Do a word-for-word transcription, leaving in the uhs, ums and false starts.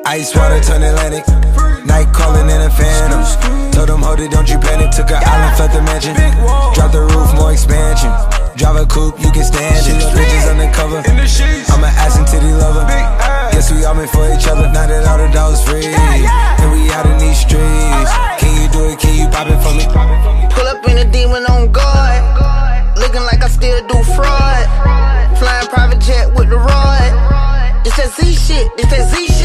Ice water turn Atlantic. Night calling in a phantom. Told them, hold it, don't you panic. Took an island, felt the mansion. Drop the roof, more expansion. Drive a coupe, you can stand it. Bridges undercover. I'm an ass and titty lover. Guess we all meant for each other. Now that all the dogs free, and we out in these streets. Can you do it? Can you pop it for me? Pull up in a demon on guard, looking like I still do fraud. Flying private jet with the rod. It's that Z shit. It's that Z shit.